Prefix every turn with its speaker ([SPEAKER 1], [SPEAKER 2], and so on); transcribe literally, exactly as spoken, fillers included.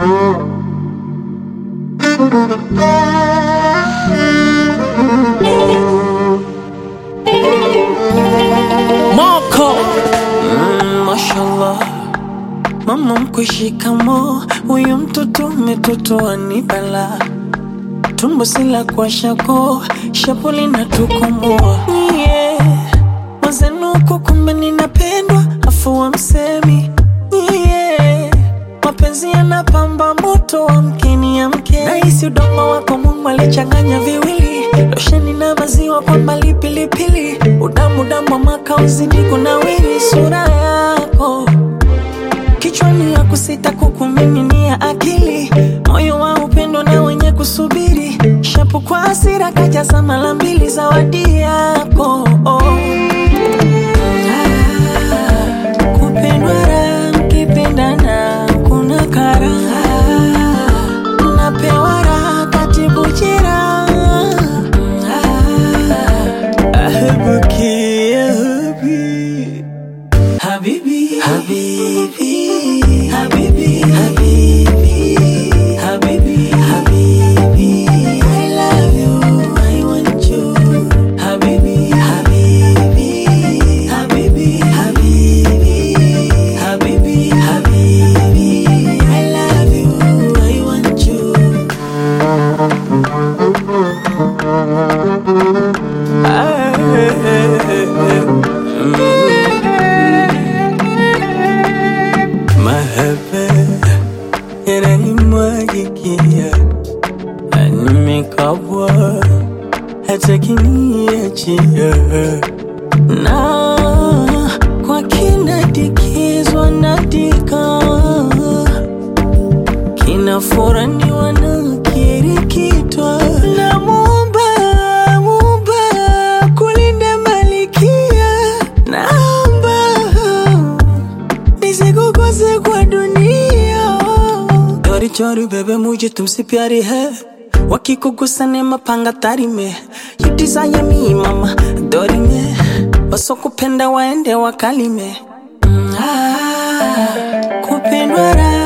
[SPEAKER 1] Moko mm, mashallah mama mkushikamo, huyu mtoto metoto anibala, tumbo sila kwa shako, shapuli na tukomoa yeah. Mazenuko kumbe ninapendwa, afu wa msemi yeah. Mapenzi yanapamba moto wa mkeni ya mke, naisi udongo wako Mungu alichanganya viwili, losheni na maziwa kwa mbali pilipili, udamu damu wa maka uzidi kunawiri, sura yako kichwani ya kusita kukumiminia akili, moyo wa upendo na wenye kusubiri, shapu kwa hasira kajaza mara mbili zawadi yako oh. Ah, kupendwa raha mkipendana kuna karaha, napewa raha katibu jira ahabuki ahabi habibi habibi Habibi, Habibi, Habibi, Habibi, I love you, I want you. Habibi, Habibi, Habibi, Habibi, Habibi, Habibi, I love you, I want you. Mahaba yananimwagikia, nimekabwa hata kiniachia, na kwa kinadikizwa nadika, kinafuraniwa na kirikitwa, na muumba muumba kulinda malikia, naomba nisikukose kwa dunia. Chori chori bebe mujhe tumse pyari hai, wakikugusa ne mapanga tari me, you desire me mama adori me, wasokupenda waende wakalime mm, ah, kupendwa raha